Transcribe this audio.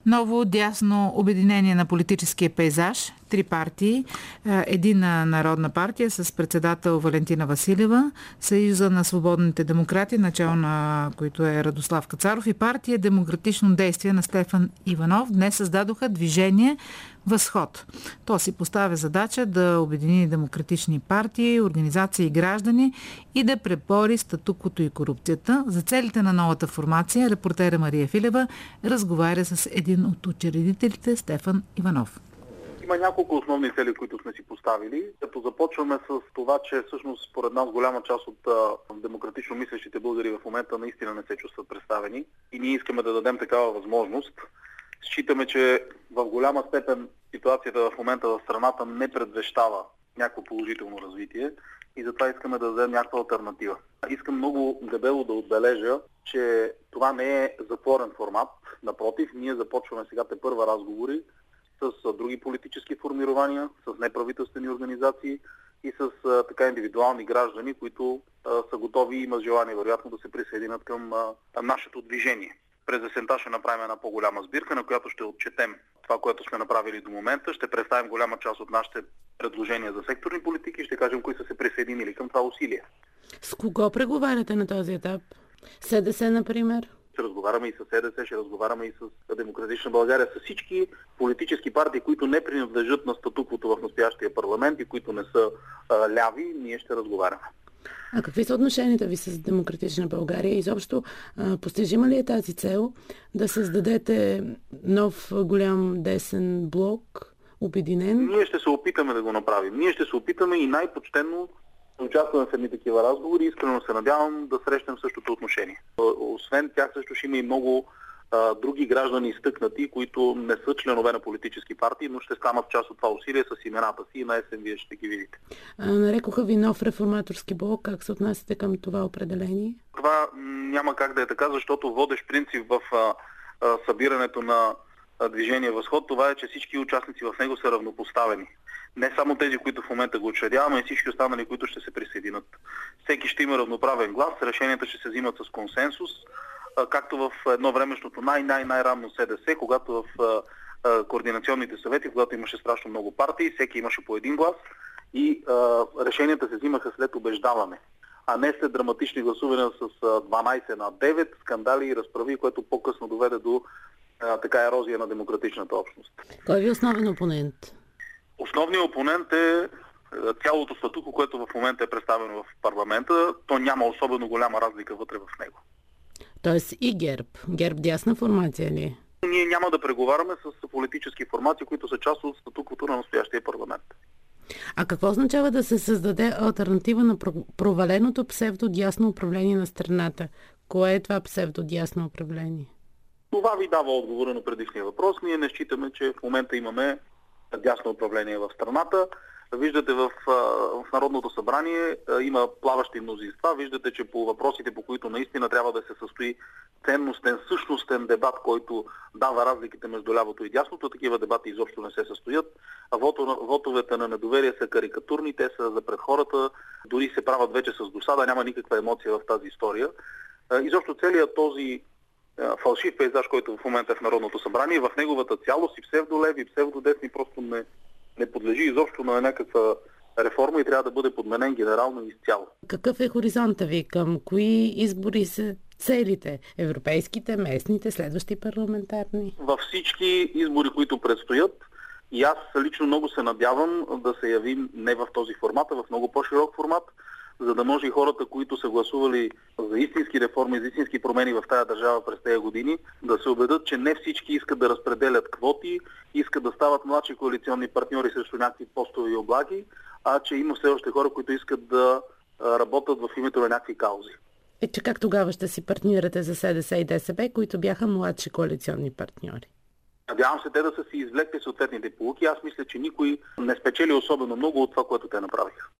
Ново дясно обединение на политическия пейзаж. 3 партии. Единна народна партия с председател Валентина Василева, Съюза на свободните демократи, начало на които е Радослав Кацаров, и партия Демократично действие на Стефан Иванов днес създадоха движение Възход. То си поставя задача да обедини демократични партии, организации и граждани и да пребори статуквото и корупцията. За целите на новата формация репортера Мария Филева разговаря с един от учредителите Стефан Иванов. Има няколко основни цели, които сме си поставили, като започваме с това, че всъщност според нас голяма част от демократично мислещите българи в момента наистина не се чувстват представени и ние искаме да дадем такава възможност. Считаме, че в голяма степен ситуацията в момента в страната не предвещава някакво положително развитие и затова искаме да дадем някаква алтернатива. Искам много дебело да отбележа, че това не е затворен формат. Напротив, ние започваме сега тепърва разговори с други политически формирования, с неправителствени организации и с така индивидуални граждани, които са готови и имат желание вероятно да се присъединят към нашето движение. През есента ще направим една по-голяма сбирка, на която ще отчетем това, което сме направили до момента. Ще представим голяма част от нашите предложения за секторни политики и ще кажем кои са се присъединили към това усилие. С кого преговаряте на този етап? СДС, например? Ще разговаряме и с СДС, ще разговаряме и с Демократична България, с всички политически партии, които не принадлежат на статуквото в настоящия парламент и които не са ляви, ние ще разговаряме. А какви са отношенията ви с Демократична България? Изобщо постижима ли е тази цел да създадете нов голям десен блок, обединен? Ние ще се опитаме да го направим. Ние ще се опитаме и най-почтенно да участваме в едни такива разговори. Искрено се надявам да срещнем същото отношение. Освен тях също ще има и много други граждани изтъкнати, които не са членове на политически партии, но ще станат част от това усилие с имената си и на есен вие ще ги видите. Нарекоха ви нов реформаторски блок. Как се отнасяте към това определение? Това няма как да е така, защото водещ принцип в събирането на движение Възход, това е, че всички участници в него са равнопоставени. Не само тези, които в момента го учредяваме, и всички останали, които ще се присъединят. Всеки ще има равноправен глас, решенията ще се взимат с консенсус, както в едно времешното най-ранно СДС, когато в координационните съвети, когато имаше страшно много партии, всеки имаше по един глас и решенията се взимаха след убеждаване, а не след драматични гласувания с 12-9, скандали и разправи, което по-късно доведе до така ерозия на демократичната общност. Кой ви е основен опонент? Основният опонент е цялото статукво, което в момента е представено в парламента. То няма особено голяма разлика вътре в него. Тоест и ГЕРБ. ГЕРБ дясна формация ли? Ние няма да преговаряме с политически формации, които са част от статуквото на настоящия парламент. А какво означава да се създаде алтернатива на проваленото псевдодясно управление на страната? Кое е това псевдодясно управление? Това ви дава отговора на предишния въпрос. Ние не считаме, че в момента имаме дясно управление в страната. Виждате в Народното събрание има плаващи мнозинства. Виждате, че по въпросите, по които наистина трябва да се състои ценностен, същностен дебат, който дава разликите между лявото и дясното, такива дебати изобщо не се състоят. Вотовете на недоверие са карикатурни, те са за пред хората, дори се правят вече с досада, няма никаква емоция в тази история. Изобщо целият този фалшив пейзаж, който в момента е в Народното събрание, в неговата цялост и псевдолеви, и псевдодесни просто не подлежи изобщо на някаква реформа и трябва да бъде подменен генерално и изцяло. Какъв е хоризонта ви? Към кои избори са целите? Европейските, местните, следващи парламентарни? Във всички избори, които предстоят, и аз лично много се надявам да се явим не в този формат, а в много по-широк формат, за да може и хората, които са гласували за истински реформи, за истински промени в тая държава през тези години, да се убедят, че не всички искат да разпределят квоти, искат да стават младши коалиционни партньори срещу някакви постове и облаги, а че има все още хора, които искат да работят в името на някакви каузи. Че как тогава ще си партнирате за СДС и ДСБ, които бяха младши коалиционни партньори? Надявам се те да са си извлекли съответните поуки. Аз мисля, че никой не спечели особено много от това, което те направиха.